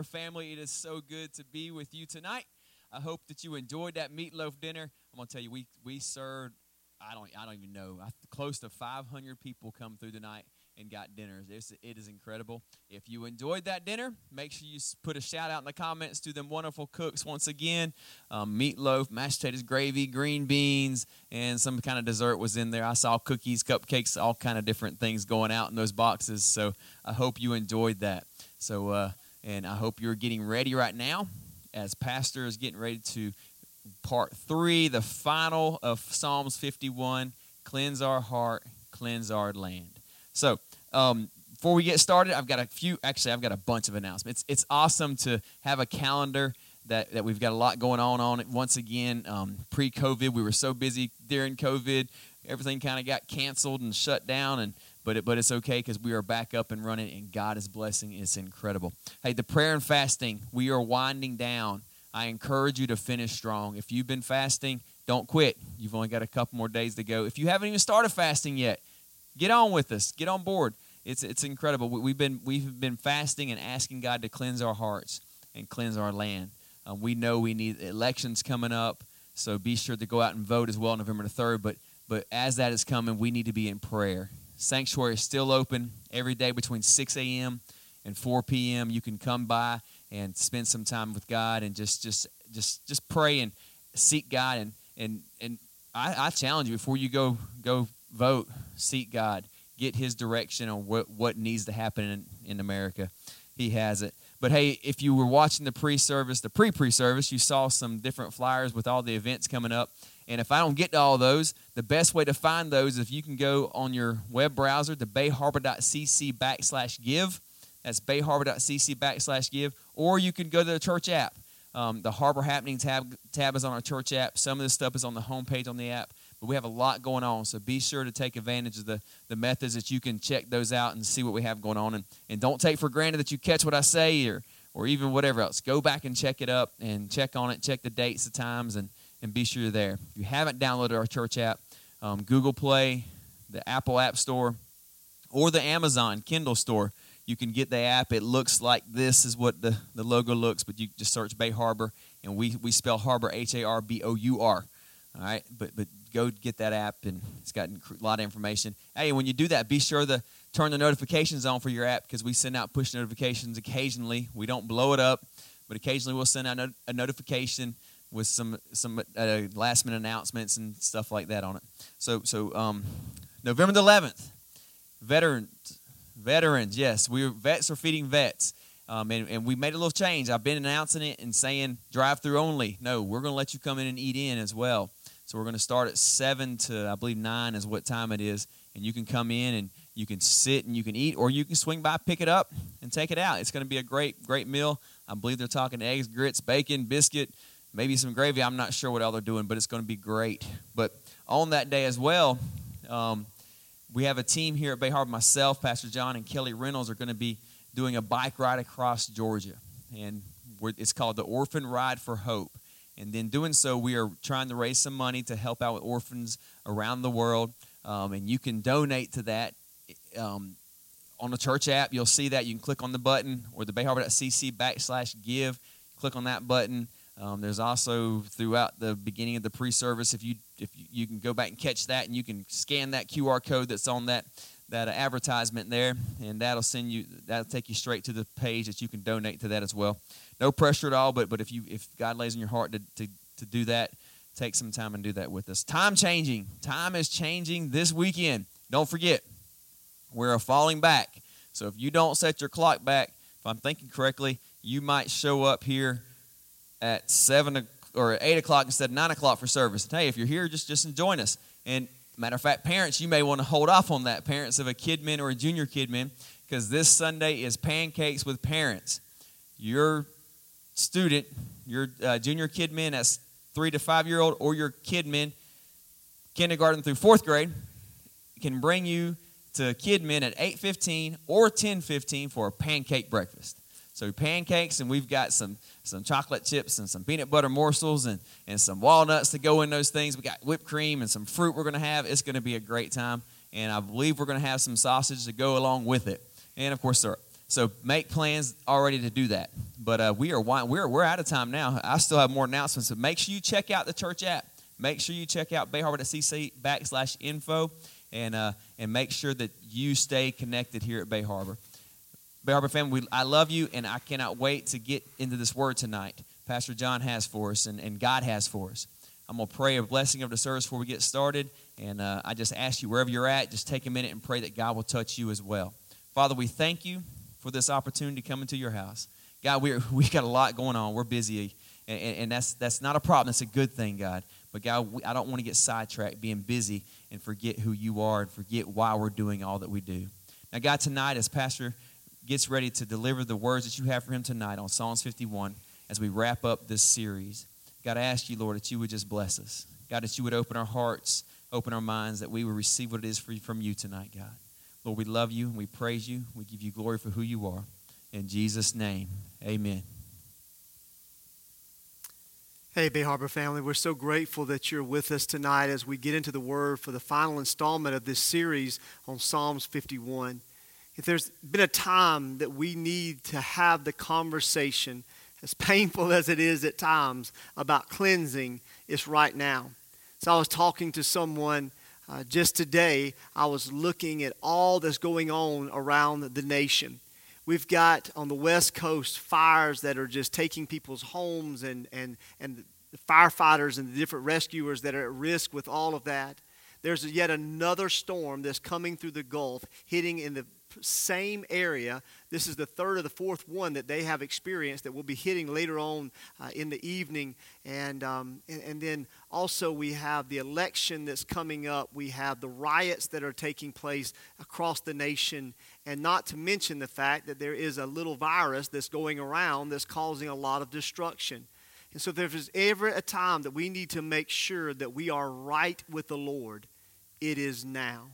Harbor family. It is so good to be with you tonight. I hope that you enjoyed that meatloaf dinner. I'm gonna tell you, we served I don't even know, close to 500 people come through tonight and got dinners. It is incredible. If you enjoyed that dinner, make sure you put a shout out in the comments to them wonderful cooks once again. Meatloaf, mashed potatoes, gravy, green beans, and some kind of dessert was in there. I saw cookies, cupcakes, all kind of different things going out in those boxes. So I hope you enjoyed that. So and I hope you're getting ready right now as Pastor is getting ready to part 3, the final of Psalms 51, cleanse our heart, cleanse our land. So before we get started, I've got a bunch of announcements. It's awesome to have a calendar that we've got a lot going on it. Once again, pre-COVID, we were so busy during COVID, everything kind of got canceled and shut down, but it's okay because we are back up and running, and God is blessing. It's incredible. Hey, the prayer and fasting, we are winding down. I encourage you to finish strong. If you've been fasting, don't quit. You've only got a couple more days to go. If you haven't even started fasting yet, get on with us. Get on board. It's incredible. We've been fasting and asking God to cleanse our hearts and cleanse our land. We know we need elections coming up, so be sure to go out and vote as well November the 3rd. But as that is coming, we need to be in prayer. Sanctuary is still open every day between 6 a.m. and 4 p.m. You can come by and spend some time with God and just pray and seek God. And I challenge you, before you go vote, seek God. Get His direction on what needs to happen in America. He has it. But hey, if you were watching the pre-service, you saw some different flyers with all the events coming up. And if I don't get to all those, the best way to find those, if you can go on your web browser to bayharbor.cc/give. That's bayharbor.cc/give. Or you can go to the church app. The Harbor Happening tab is on our church app. Some of this stuff is on the homepage on the app. But we have a lot going on, so be sure to take advantage of the methods that you can check those out and see what we have going on. And don't take for granted that you catch what I say or even whatever else. Go back and check it up and check on it, check the dates, the times, and be sure you're there. If you haven't downloaded our church app, Google Play, the Apple App Store, or the Amazon Kindle Store, you can get the app. It looks like this is what the logo looks, but you just search Bay Harbor, and we spell Harbor Harbour. All right, but go get that app, and it's got a lot of information. Hey, when you do that, be sure to turn the notifications on for your app, because we send out push notifications occasionally. We don't blow it up, but occasionally we'll send out a notification with some last-minute announcements and stuff like that on it. So November the 11th, Veterans, yes. Vets are feeding vets. And we made a little change. I've been announcing it and saying drive-through only. No, we're going to let you come in and eat in as well. So we're going to start at 7 to, I believe, 9 is what time it is. And you can come in and you can sit and you can eat, or you can swing by, pick it up, and take it out. It's going to be a great, great meal. I believe they're talking eggs, grits, bacon, biscuit, maybe some gravy. I'm not sure what all they're doing, but it's going to be great. But on that day as well, we have a team here at Bay Harbor. Myself, Pastor John, and Kelly Reynolds are going to be doing a bike ride across Georgia. And it's called the Orphan Ride for Hope. And in doing so, we are trying to raise some money to help out with orphans around the world. And you can donate to that on the church app. You'll see that. You can click on the button, or the bayharbor.cc/give. Click on that button. There's also, throughout the beginning of the pre-service, if you can go back and catch that, and you can scan that QR code that's on that advertisement there, and that'll take you straight to the page that you can donate to that as well. No pressure at all, but if God lays in your heart to do that, take some time and do that with us. Time is changing this weekend. Don't forget, we're falling back. So if you don't set your clock back, if I'm thinking correctly, you might show up here at 7 or 8 o'clock instead of 9 o'clock for service. And hey, if you're here, just join us. And matter of fact, parents, you may want to hold off on that. Parents of a kidmin or a junior kidmin, because this Sunday is Pancakes with Parents. Your student, your junior kidmin, that's 3 to 5-year-old, or your kidmin, kindergarten through 4th grade, can bring you to kidmin at 8:15 or 10:15 for a pancake breakfast. So pancakes, and we've got some chocolate chips and some peanut butter morsels and some walnuts to go in those things. We got whipped cream and some fruit we're going to have. It's going to be a great time. And I believe we're going to have some sausage to go along with it. And, of course, syrup. So make plans already to do that. But we're out of time now. I still have more announcements. So make sure you check out the church app. Make sure you check out bayharbor.cc/info and make sure that you stay connected here at Bay Harbor. Bay Harbor family, I love you, and I cannot wait to get into this word tonight. Pastor John has for us and God has for us. I'm going to pray a blessing of the service before we get started. And I just ask you, wherever you're at, just take a minute and pray that God will touch you as well. Father, we thank you for this opportunity to come into your house. God, we got a lot going on. We're busy, and that's not a problem. That's a good thing, God. But God, I don't want to get sidetracked being busy and forget who you are and forget why we're doing all that we do. Now, God, tonight as Pastor gets ready to deliver the words that you have for him tonight on Psalms 51, as we wrap up this series, God, I ask you, Lord, that you would just bless us. God, that you would open our hearts, open our minds, that we would receive what it is from you tonight, God. Lord, we love you and we praise you. We give you glory for who you are. In Jesus' name, amen. Hey, Bay Harbor family, we're so grateful that you're with us tonight as we get into the Word for the final installment of this series on Psalms 51. If there's been a time that we need to have the conversation, as painful as it is at times, about cleansing, it's right now. So I was talking to someone just today. I was looking at all that's going on around the nation. We've got on the West Coast fires that are just taking people's homes and the firefighters and the different rescuers that are at risk with all of that. There's yet another storm that's coming through the Gulf, hitting in the same area. This is the third or the fourth one that they have experienced that will be hitting later on in the evening. And then also we have the election that's coming up. We have the riots that are taking place across the nation. And not to mention the fact that there is a little virus that's going around that's causing a lot of destruction. And so if there's ever a time that we need to make sure that we are right with the Lord, it is now.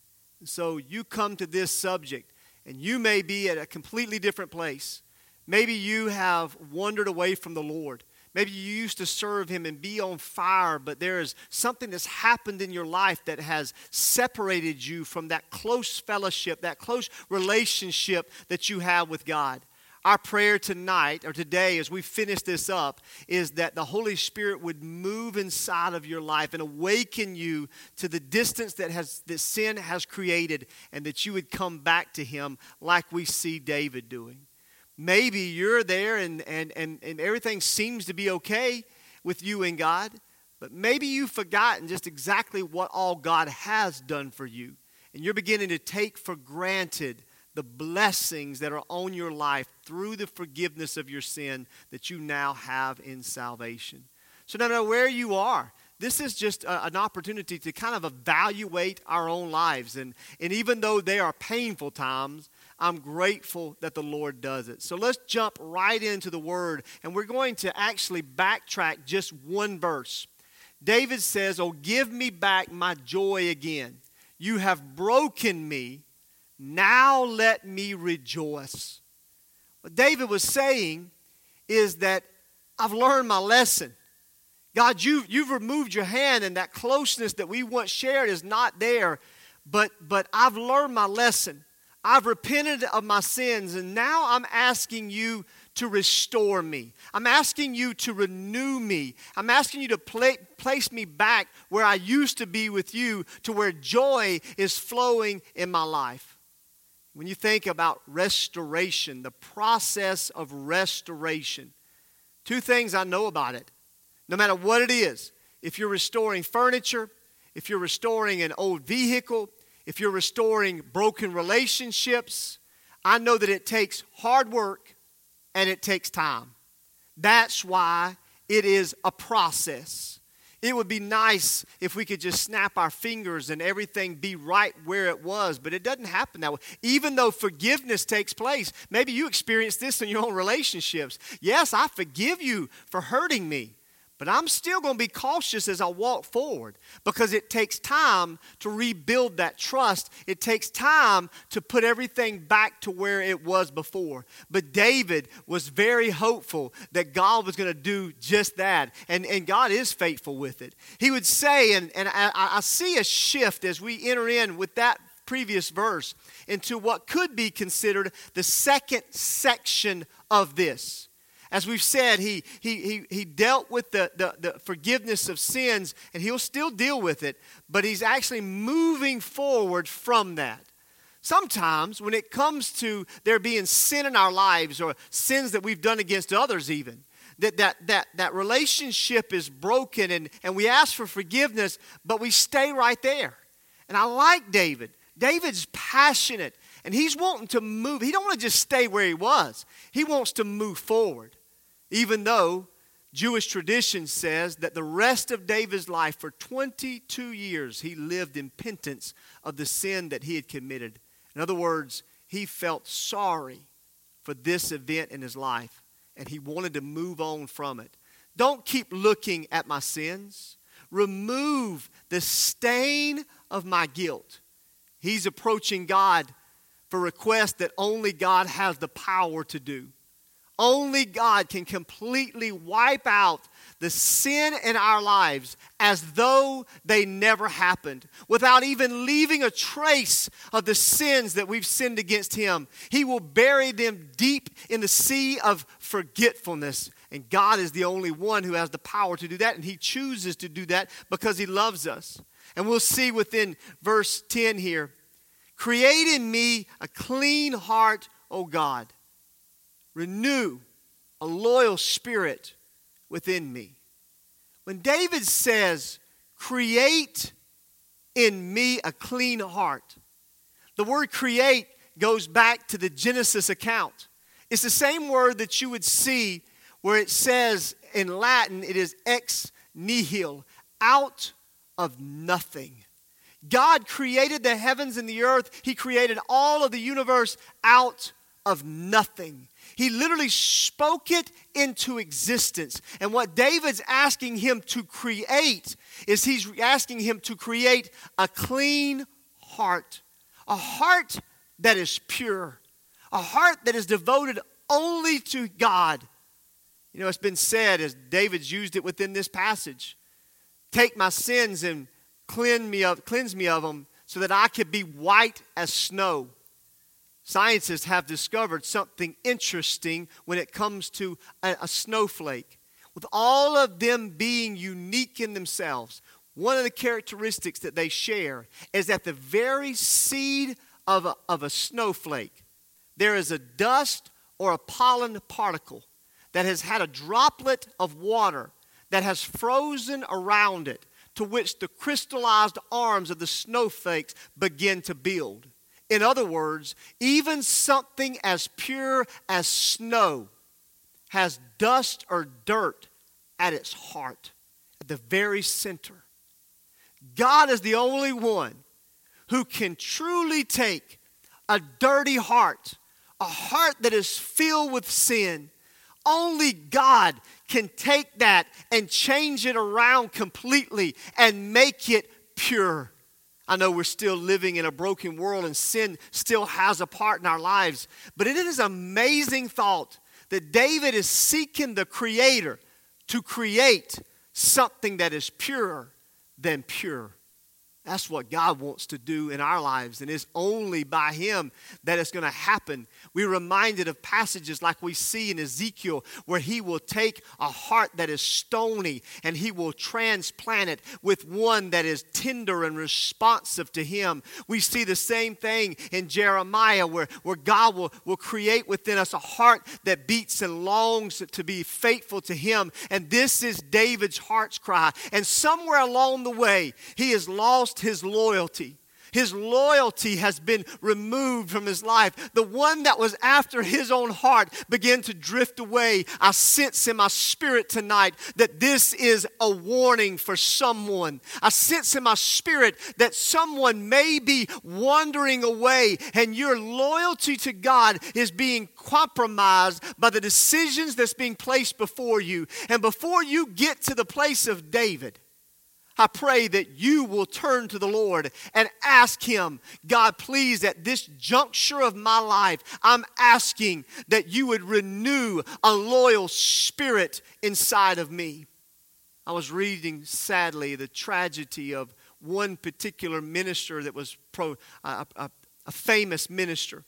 So you come to this subject, and you may be at a completely different place. Maybe you have wandered away from the Lord. Maybe you used to serve Him and be on fire, but there is something that's happened in your life that has separated you from that close fellowship, that close relationship that you have with God. Our prayer tonight, or today as we finish this up, is that the Holy Spirit would move inside of your life and awaken you to the distance that sin has created, and that you would come back to Him like we see David doing. Maybe you're there and everything seems to be okay with you and God, but maybe you've forgotten just exactly what all God has done for you, and you're beginning to take for granted the blessings that are on your life through the forgiveness of your sin that you now have in salvation. So no matter where you are, this is just an opportunity to kind of evaluate our own lives. And even though they are painful times, I'm grateful that the Lord does it. So let's jump right into the Word, and we're going to actually backtrack just one verse. David says, "Oh, give me back my joy again. You have broken me. Now let me rejoice." What David was saying is that I've learned my lesson. God, you've removed your hand, and that closeness that we once shared is not there. But I've learned my lesson. I've repented of my sins, and now I'm asking you to restore me. I'm asking you to renew me. I'm asking you to place me back where I used to be with you, to where joy is flowing in my life. When you think about restoration, the process of restoration, two things I know about it. No matter what it is, if you're restoring furniture, if you're restoring an old vehicle, if you're restoring broken relationships, I know that it takes hard work and it takes time. That's why it is a process. It would be nice if we could just snap our fingers and everything be right where it was, but it doesn't happen that way. Even though forgiveness takes place, maybe you experience this in your own relationships. Yes, I forgive you for hurting me, but I'm still going to be cautious as I walk forward, because it takes time to rebuild that trust. It takes time to put everything back to where it was before. But David was very hopeful that God was going to do just that, and God is faithful with it. He would say, and I see a shift as we enter in with that previous verse into what could be considered the second section of this. As we've said, he dealt with the forgiveness of sins, and he'll still deal with it, but he's actually moving forward from that. Sometimes when it comes to there being sin in our lives, or sins that we've done against others even, that relationship is broken, and we ask for forgiveness, but we stay right there. And I like David. David's passionate, and he's wanting to move. He don't want to just stay where he was. He wants to move forward. Even though Jewish tradition says that the rest of David's life, for 22 years, he lived in penance of the sin that he had committed. In other words, he felt sorry for this event in his life, and he wanted to move on from it. Don't keep looking at my sins. Remove the stain of my guilt. He's approaching God for requests that only God has the power to do. Only God can completely wipe out the sin in our lives as though they never happened, without even leaving a trace of the sins that we've sinned against Him. He will bury them deep in the sea of forgetfulness. And God is the only one who has the power to do that, and He chooses to do that because He loves us. And we'll see within verse 10 here, create in me a clean heart, O God. Renew a loyal spirit within me. When David says, create in me a clean heart, the word create goes back to the Genesis account. It's the same word that you would see where it says in Latin, it is ex nihilo, out of nothing. God created the heavens and the earth. He created all of the universe out of nothing. He literally spoke it into existence. And what David's asking him to create is he's asking him to create a clean heart. A heart that is pure. A heart that is devoted only to God. You know, it's been said, as David's used it within this passage, take my sins and cleanse me of them so that I could be white as snow. Scientists have discovered something interesting when it comes to a snowflake. With all of them being unique in themselves, one of the characteristics that they share is that the very seed of a snowflake, there is a dust or a pollen particle that has had a droplet of water that has frozen around it, to which the crystallized arms of the snowflakes begin to build. In other words, even something as pure as snow has dust or dirt at its heart, at the very center. God is the only one who can truly take a dirty heart, a heart that is filled with sin. Only God can take that and change it around completely and make it pure. I know we're still living in a broken world and sin still has a part in our lives. But it is an amazing thought that David is seeking the Creator to create something that is purer than pure. That's what God wants to do in our lives, and it's only by Him that it's going to happen. We're reminded of passages like we see in Ezekiel where He will take a heart that is stony and He will transplant it with one that is tender and responsive to Him. We see the same thing in Jeremiah where God will create within us a heart that beats and longs to be faithful to Him. And this is David's heart's cry. And somewhere along the way, he has lost his loyalty. His loyalty has been removed from his life. The one that was after his own heart began to drift away. I sense in my spirit tonight that this is a warning for someone. I sense in my spirit that someone may be wandering away and your loyalty to God is being compromised by the decisions that's being placed before you. And before you get to the place of David, I pray that you will turn to the Lord and ask Him, God, please, at this juncture of my life, I'm asking that you would renew a loyal spirit inside of me. I was reading, sadly, the tragedy of one particular minister that was a famous minister.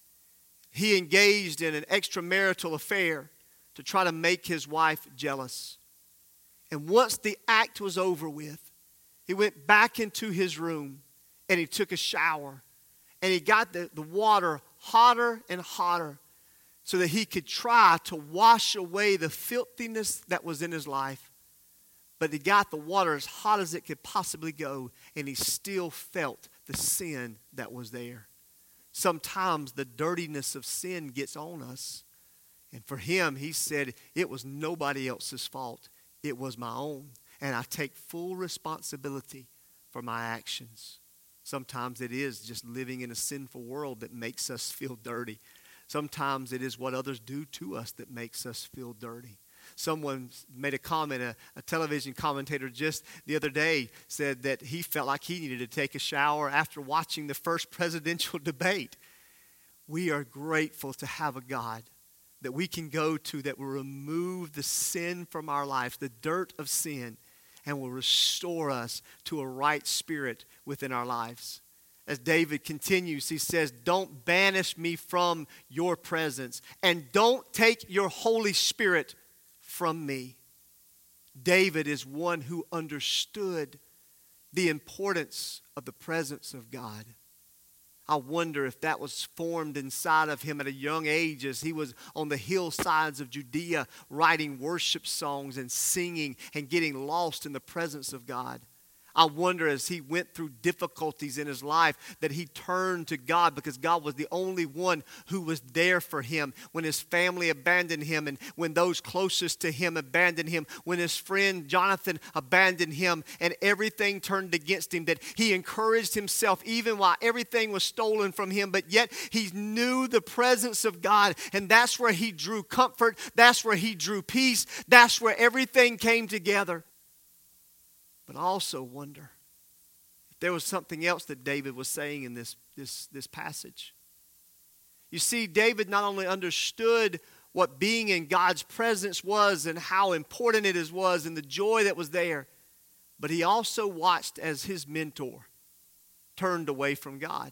He engaged in an extramarital affair to try to make his wife jealous. And once the act was over with, he went back into his room and he took a shower. And he got the water hotter and hotter so that he could try to wash away the filthiness that was in his life. But he got the water as hot as it could possibly go, and he still felt the sin that was there. Sometimes the dirtiness of sin gets on us. And for him, he said, it was nobody else's fault. It was my own. And I take full responsibility for my actions. Sometimes it is just living in a sinful world that makes us feel dirty. Sometimes it is what others do to us that makes us feel dirty. Someone made a comment, a television commentator just the other day said that he felt like he needed to take a shower after watching the first presidential debate. We are grateful to have a God that we can go to that will remove the sin from our lives, the dirt of sin, and will restore us to a right spirit within our lives. As David continues, he says, don't banish me from your presence, and don't take your Holy Spirit from me. David is one who understood the importance of the presence of God. I wonder if that was formed inside of him at a young age as he was on the hillsides of Judea writing worship songs and singing and getting lost in the presence of God. I wonder as he went through difficulties in his life that he turned to God because God was the only one who was there for him when his family abandoned him and when those closest to him abandoned him, when his friend Jonathan abandoned him and everything turned against him, that he encouraged himself even while everything was stolen from him, but yet he knew the presence of God, and that's where he drew comfort, that's where he drew peace, that's where everything came together. But I also wonder if there was something else that David was saying in this passage. You see, David not only understood what being in God's presence was and how important it was and the joy that was there, but he also watched as his mentor turned away from God.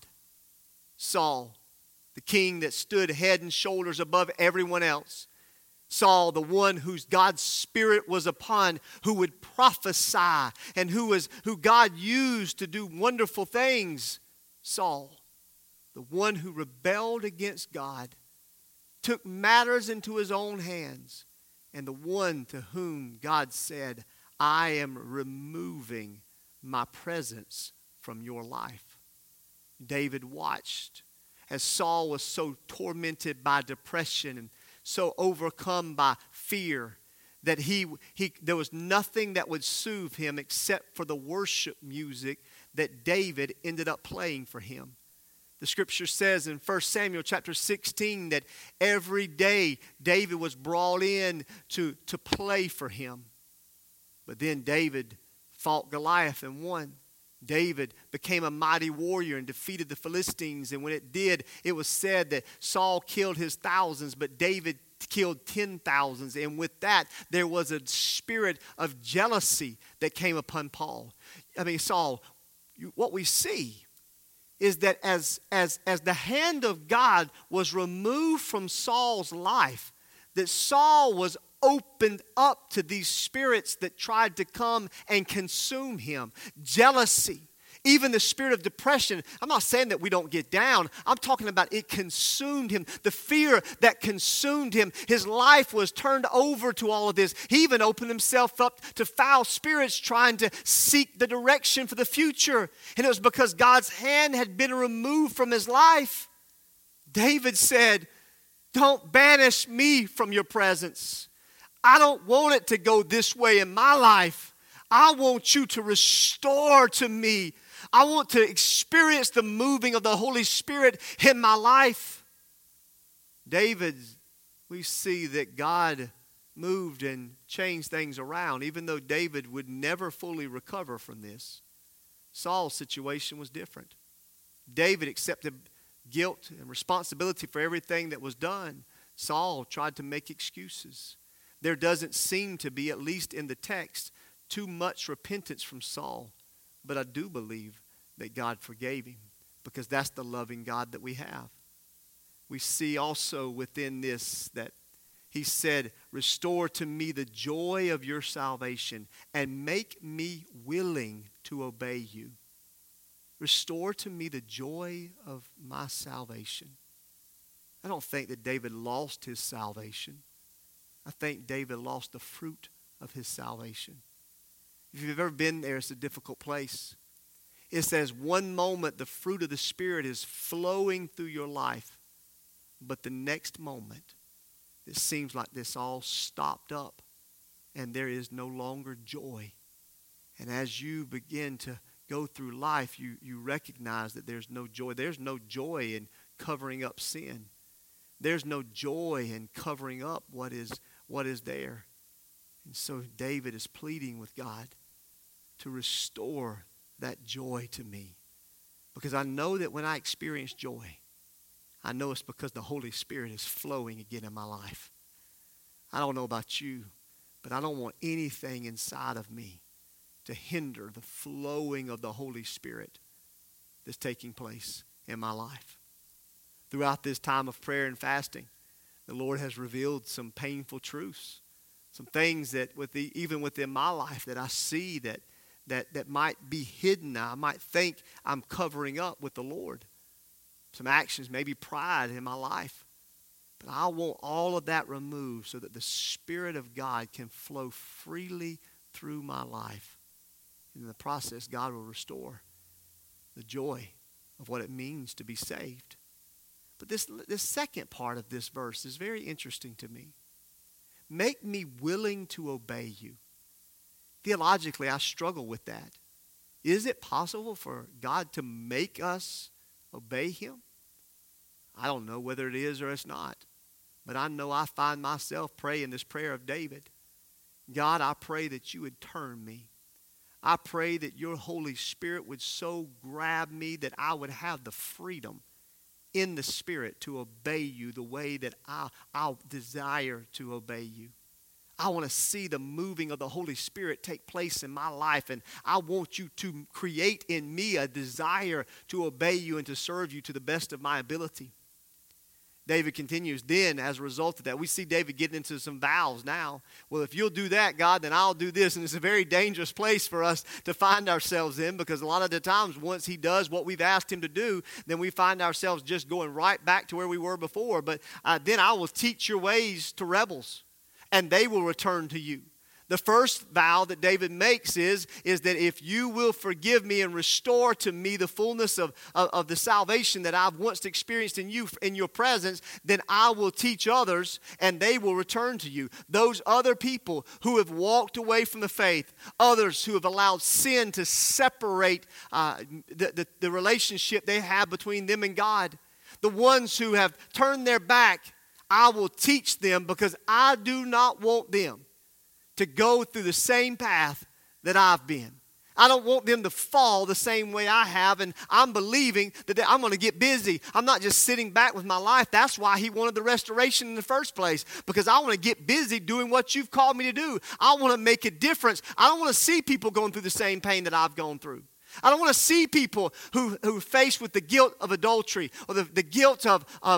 Saul, the king that stood head and shoulders above everyone else. Saul, the one whose God's Spirit was upon, who would prophesy and who God used to do wonderful things. Saul, the one who rebelled against God, took matters into his own hands, and the one to whom God said, I am removing my presence from your life. David watched as Saul was so tormented by depression and so overcome by fear that there was nothing that would soothe him except for the worship music that David ended up playing for him. The scripture says in 1 Samuel chapter 16 that every day David was brought in to play for him. But then David fought Goliath and won. David became a mighty warrior and defeated the Philistines. And when it did, it was said that Saul killed his thousands, but David killed 10,000s. And with that, there was a spirit of jealousy that came upon Saul. What we see is that as the hand of God was removed from Saul's life, that Saul was opened up to these spirits that tried to come and consume him. Jealousy, even the spirit of depression. I'm not saying that we don't get down. I'm talking about it consumed him. The fear that consumed him. His life was turned over to all of this. He even opened himself up to foul spirits trying to seek the direction for the future. And it was because God's hand had been removed from his life. David said, don't banish me from your presence. I don't want it to go this way in my life. I want you to restore to me. I want to experience the moving of the Holy Spirit in my life. David, we see that God moved and changed things around, even though David would never fully recover from this. Saul's situation was different. David accepted guilt and responsibility for everything that was done. Saul tried to make excuses. There doesn't seem to be, at least in the text, too much repentance from Saul. but I do believe that God forgave him, because that's the loving God that we have. We see also within this that he said, restore to me the joy of your salvation and make me willing to obey you. Restore to me the joy of my salvation. I don't think that David lost his salvation. I think David lost the fruit of his salvation. If you've ever been there, it's a difficult place. It says one moment the fruit of the Spirit is flowing through your life, but the next moment it seems like this all stopped up and there is no longer joy. And as you begin to go through life, you recognize that there's no joy. There's no joy in covering up sin. There's no joy in covering up what is there. And so David is pleading with God to restore that joy to me. Because I know that when I experience joy, I know it's because the Holy Spirit is flowing again in my life. I don't know about you, but I don't want anything inside of me to hinder the flowing of the Holy Spirit that's taking place in my life. Throughout this time of prayer and fasting, the Lord has revealed some painful truths, some things that even within my life that I see that might be hidden. I might think I'm covering up with the Lord. Some actions, maybe pride in my life. But I want all of that removed so that the Spirit of God can flow freely through my life. And in the process, God will restore the joy of what it means to be saved. But this second part of this verse is very interesting to me. Make me willing to obey you. Theologically, I struggle with that. Is it possible for God to make us obey him? I don't know whether it is or it's not. But I know I find myself praying this prayer of David. God, I pray that you would turn me. I pray that your Holy Spirit would so grab me that I would have the freedom in the Spirit to obey you the way that I desire to obey you. I want to see the moving of the Holy Spirit take place in my life, and I want you to create in me a desire to obey you and to serve you to the best of my ability. David continues, then as a result of that, we see David getting into some vows now. Well, if you'll do that, God, then I'll do this. And it's a very dangerous place for us to find ourselves in, because a lot of the times once he does what we've asked him to do, then we find ourselves just going right back to where we were before. But then I will teach your ways to rebels, and they will return to you. The first vow that David makes is that if you will forgive me and restore to me the fullness of the salvation that I've once experienced in you, in your presence, then I will teach others and they will return to you. Those other people who have walked away from the faith, others who have allowed sin to separate the relationship they have between them and God, the ones who have turned their back, I will teach them, because I do not want them to go through the same path that I've been. I don't want them to fall the same way I have, and I'm believing that I'm going to get busy. I'm not just sitting back with my life. That's why he wanted the restoration in the first place, because I want to get busy doing what you've called me to do. I want to make a difference. I don't want to see people going through the same pain that I've gone through. I don't want to see people who are faced with the guilt of adultery or the guilt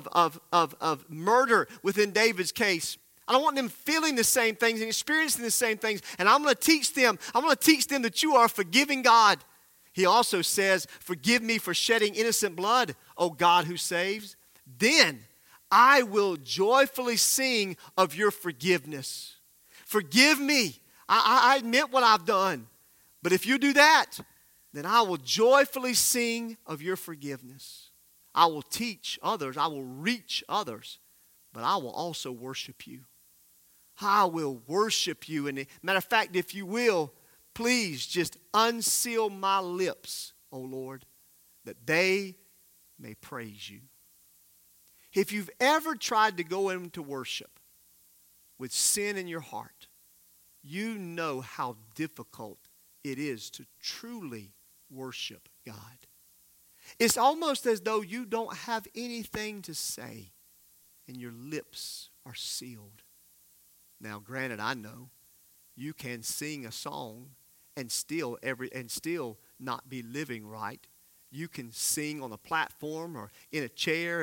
of murder within David's case. I don't want them feeling the same things and experiencing the same things. And I'm going to teach them. I'm going to teach them that you are a forgiving God. He also says, forgive me for shedding innocent blood, O God who saves. Then I will joyfully sing of your forgiveness. Forgive me. I admit what I've done. But if you do that, then I will joyfully sing of your forgiveness. I will teach others. I will reach others. But I will also worship you. I will worship you. And matter of fact, if you will, please just unseal my lips, O Lord, that they may praise you. If you've ever tried to go into worship with sin in your heart, you know how difficult it is to truly worship God. It's almost as though you don't have anything to say and your lips are sealed. Now, granted, I know you can sing a song and still not be living right. You can sing on a platform or in a chair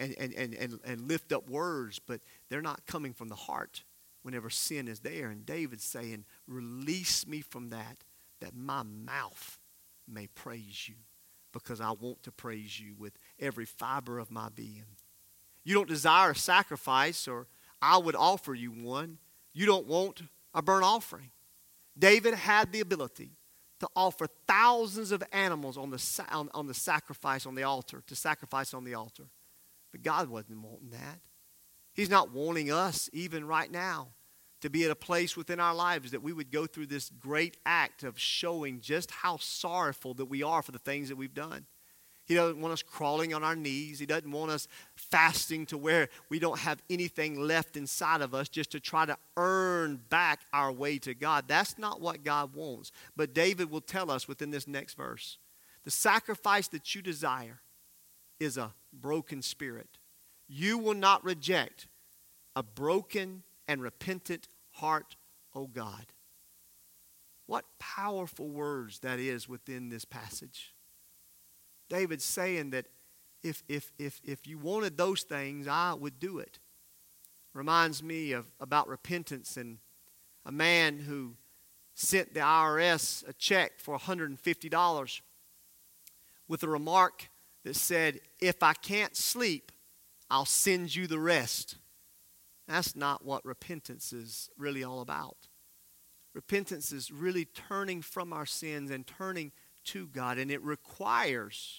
and lift up words, but they're not coming from the heart whenever sin is there. And David's saying, release me from that my mouth may praise you, because I want to praise you with every fiber of my being. You don't desire a sacrifice, or I would offer you one. You don't want a burnt offering. David had the ability to offer thousands of animals on the sacrifice on the altar, to sacrifice on the altar. But God wasn't wanting that. He's not wanting us, even right now, to be at a place within our lives that we would go through this great act of showing just how sorrowful that we are for the things that we've done. He doesn't want us crawling on our knees. He doesn't want us fasting to where we don't have anything left inside of us just to try to earn back our way to God. That's not what God wants. But David will tell us within this next verse, the sacrifice that you desire is a broken spirit. You will not reject a broken and repentant heart, O God. What powerful words that is within this passage. David's saying that if you wanted those things, I would do it. Reminds me about repentance and a man who sent the IRS a check for $150 with a remark that said, if I can't sleep, I'll send you the rest. That's not what repentance is really all about. Repentance is really turning from our sins and turning to God, and it requires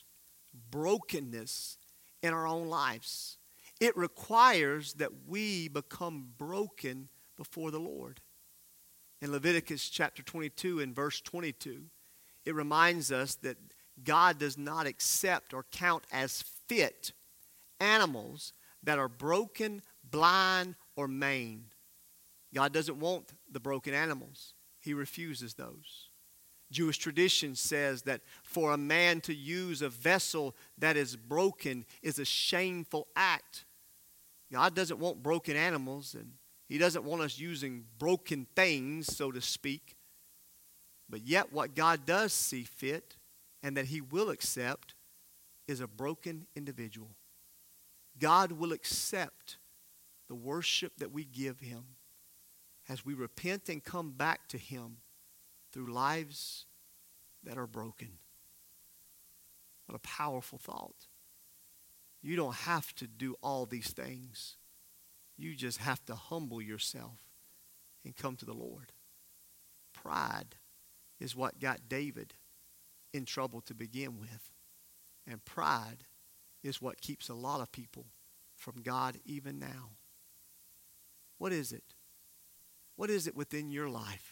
brokenness in our own lives. It requires that we become broken before the Lord. In Leviticus chapter 22 and verse 22, it reminds us that God does not accept or count as fit animals that are broken, blind, or maimed. God doesn't want the broken animals. He refuses those. Jewish tradition says that for a man to use a vessel that is broken is a shameful act. God doesn't want broken animals, and He doesn't want us using broken things, so to speak. But yet what God does see fit and that He will accept is a broken individual. God will accept the worship that we give Him as we repent and come back to Him through lives that are broken. What a powerful thought. You don't have to do all these things. You just have to humble yourself and come to the Lord. Pride is what got David in trouble to begin with. And pride is what keeps a lot of people from God even now. What is it? What is it within your life?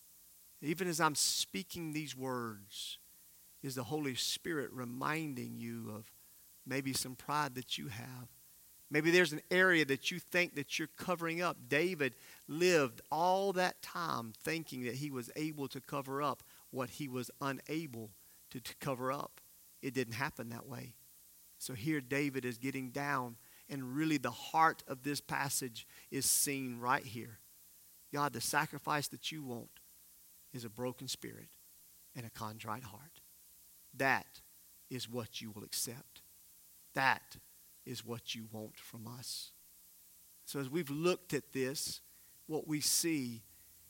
Even as I'm speaking these words, is the Holy Spirit reminding you of maybe some pride that you have? Maybe there's an area that you think that you're covering up. David lived all that time thinking that he was able to cover up what he was unable to cover up. It didn't happen that way. So here David is getting down, and really the heart of this passage is seen right here. God, the sacrifice that you want is a broken spirit and a contrite heart. That is what you will accept. That is what you want from us. So as we've looked at this, what we see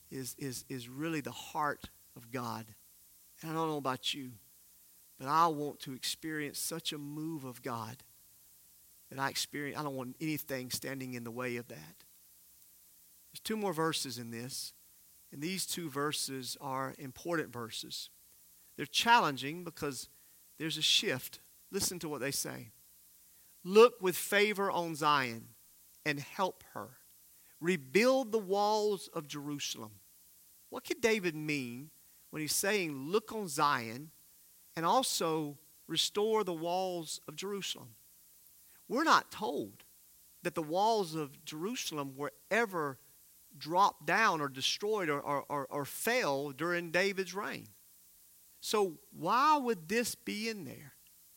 is really the heart of God. And I don't know about you, but I want to experience such a move of God that I don't want anything standing in the way of that. There's two more verses in this, and these two verses are important verses. They're challenging because there's a shift. Listen to what they say. Look with favor on Zion and help her. Rebuild the walls of Jerusalem. What could David mean when he's saying look on Zion and also restore the walls of Jerusalem? We're not told that the walls of Jerusalem were ever dropped down or destroyed or fell during David's reign. So why would this be in there?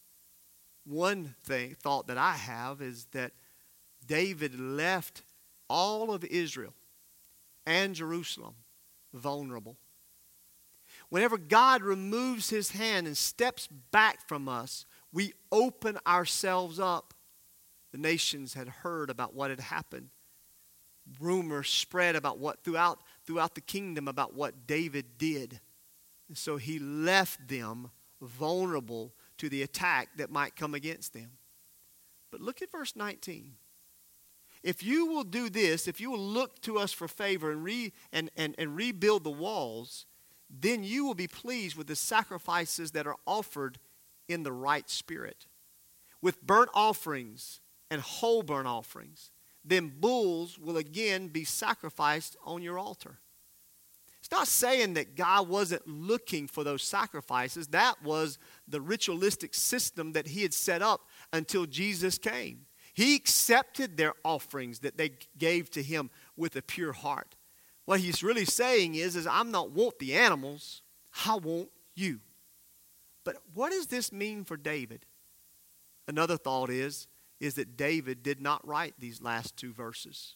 One thought that I have is that David left all of Israel and Jerusalem vulnerable. Whenever God removes his hand and steps back from us, we open ourselves up. The nations had heard about what had happened. Rumors spread about what throughout the kingdom about what David did. And so he left them vulnerable to the attack that might come against them. But look at verse 19. If you will do this, if you will look to us for favor and rebuild the walls, then you will be pleased with the sacrifices that are offered in the right spirit, with burnt offerings and whole burnt offerings. Then bulls will again be sacrificed on your altar. It's not saying that God wasn't looking for those sacrifices. That was the ritualistic system that he had set up until Jesus came. He accepted their offerings that they gave to him with a pure heart. What he's really saying is I'm not want the animals, I want you. But what does this mean for David? Another thought is that David did not write these last two verses.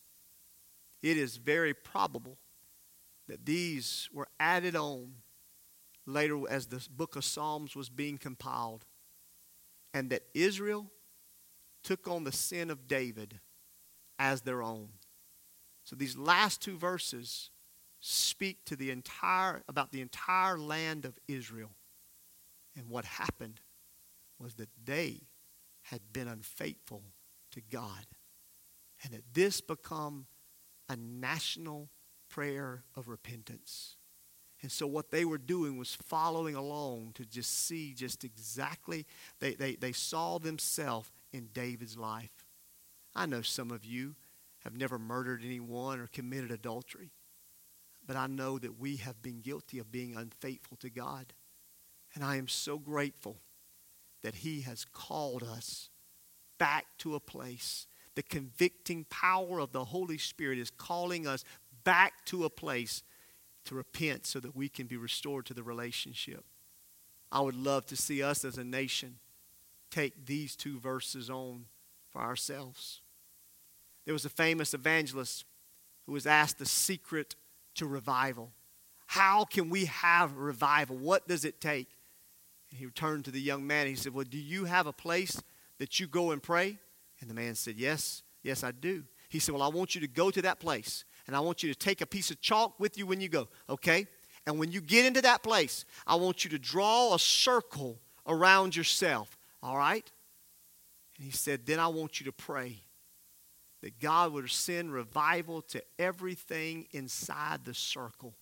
It is very probable that these were added on later as the book of Psalms was being compiled, and that Israel took on the sin of David as their own. So these last two verses speak to about the entire land of Israel. And what happened was that they had been unfaithful to God. And that this become a national prayer of repentance. And so what they were doing was following along to just see just exactly, they saw themselves in David's life. I know some of you have never murdered anyone or committed adultery. But I know that we have been guilty of being unfaithful to God. And I am so grateful that he has called us back to a place. The convicting power of the Holy Spirit is calling us back to a place to repent so that we can be restored to the relationship. I would love to see us as a nation take these two verses on for ourselves. There was a famous evangelist who was asked the secret to revival. How can we have revival? What does it take? And he turned to the young man and he said, well, do you have a place that you go and pray? And the man said, yes, I do. He said, well, I want you to go to that place and I want you to take a piece of chalk with you when you go, okay? And when you get into that place, I want you to draw a circle around yourself, all right? And he said, then I want you to pray that God would send revival to everything inside the circle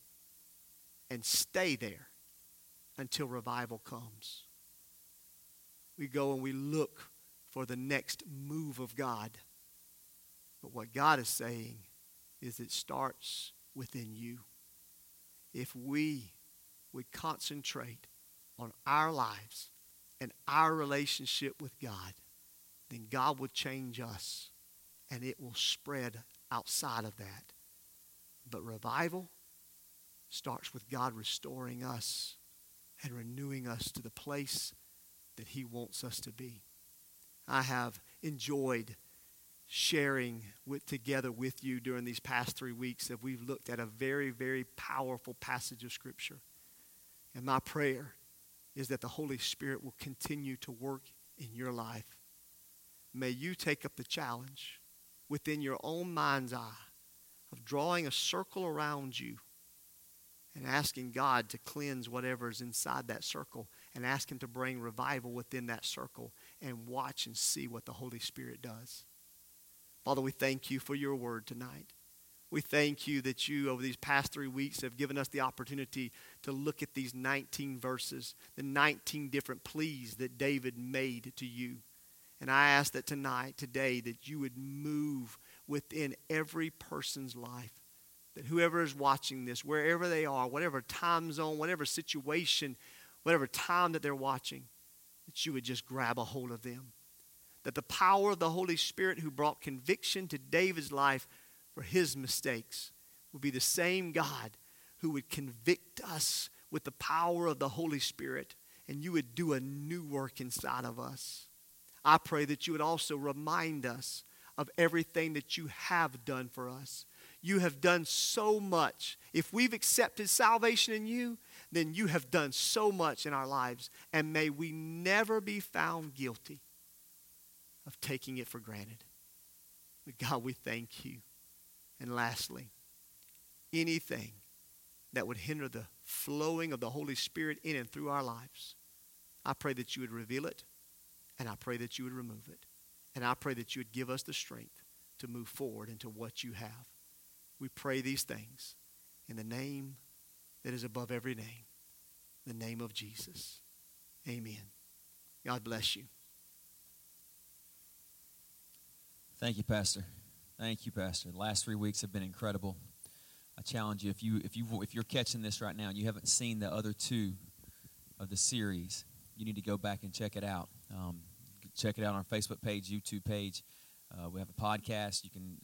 and stay there until revival comes. We go and we look for the next move of God. But what God is saying is it starts within you. If we would concentrate on our lives and our relationship with God, then God will change us and it will spread outside of that. But revival starts with God restoring us and renewing us to the place that he wants us to be. I have enjoyed sharing together with you during these past 3 weeks that we've looked at a very, very powerful passage of Scripture. And my prayer is that the Holy Spirit will continue to work in your life. May you take up the challenge within your own mind's eye of drawing a circle around you and asking God to cleanse whatever is inside that circle and ask him to bring revival within that circle and watch and see what the Holy Spirit does. Father, we thank you for your word tonight. We thank you that you, over these past 3 weeks, have given us the opportunity to look at these 19 verses, the 19 different pleas that David made to you. And I ask that tonight, today, that you would move within every person's life. That whoever is watching this, wherever they are, whatever time zone, whatever situation, whatever time that they're watching, that you would just grab a hold of them. That the power of the Holy Spirit who brought conviction to David's life for his mistakes would be the same God who would convict us with the power of the Holy Spirit, and you would do a new work inside of us. I pray that you would also remind us of everything that you have done for us. You have done so much. If we've accepted salvation in you, then you have done so much in our lives. And may we never be found guilty of taking it for granted. But God, we thank you. And lastly, anything that would hinder the flowing of the Holy Spirit in and through our lives, I pray that you would reveal it, and I pray that you would remove it. And I pray that you would give us the strength to move forward into what you have. We pray these things in the name that is above every name, the name of Jesus. Amen. God bless you. Thank you, Pastor. Thank you, Pastor. The last 3 weeks have been incredible. I challenge you, if you're catching this right now and you haven't seen the other 2 of the series, you need to go back and check it out. Check it out on our Facebook page, YouTube page. We have a podcast. You can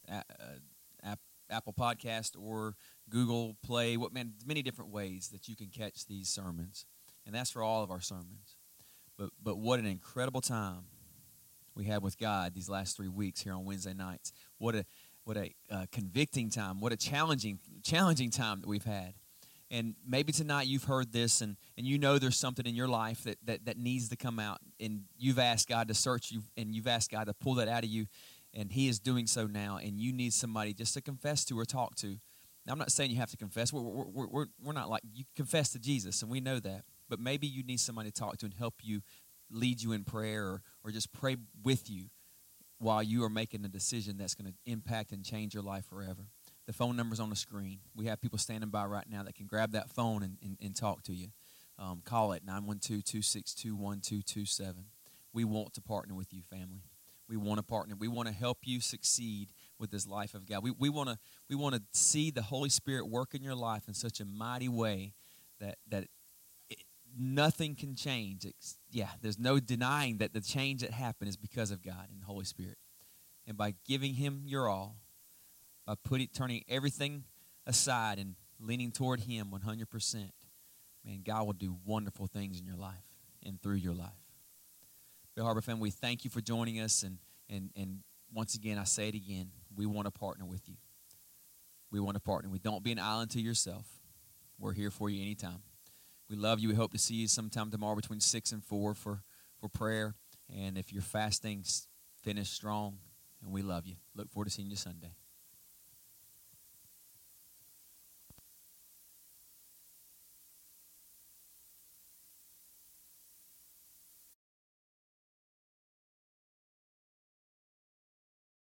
Apple Podcast or Google Play. Many different ways that you can catch these sermons, and that's for all of our sermons. But what an incredible time we had with God these last 3 weeks here on Wednesday nights. What a convicting time. What a challenging time that we've had. And maybe tonight you've heard this and you know there's something in your life that needs to come out. And you've asked God to search you and you've asked God to pull that out of you. And he is doing so now. And you need somebody just to confess to or talk to. Now, I'm not saying you have to confess. We're not like, you confess to Jesus and we know that. But maybe you need somebody to talk to and help you, lead you in prayer or just pray with you while you are making a decision that's going to impact and change your life forever. The phone number's on the screen. We have people standing by right now that can grab that phone and talk to you. Call it 912-262-1227. We want to partner with you, family. We want to partner. We want to help you succeed with this life of God. We want to see the Holy Spirit work in your life in such a mighty way that nothing can change. There's no denying that the change that happened is because of God and the Holy Spirit. And by giving him your all, by turning everything aside and leaning toward him 100%, man, God will do wonderful things in your life and through your life. Bell Harbor family, we thank you for joining us. And once again, I say it again, we want to partner with you. We want to partner. We don't be an island to yourself. We're here for you anytime. We love you. We hope to see you sometime tomorrow between 6 and 4 for prayer. And if you're fasting, finish strong. And we love you. Look forward to seeing you Sunday.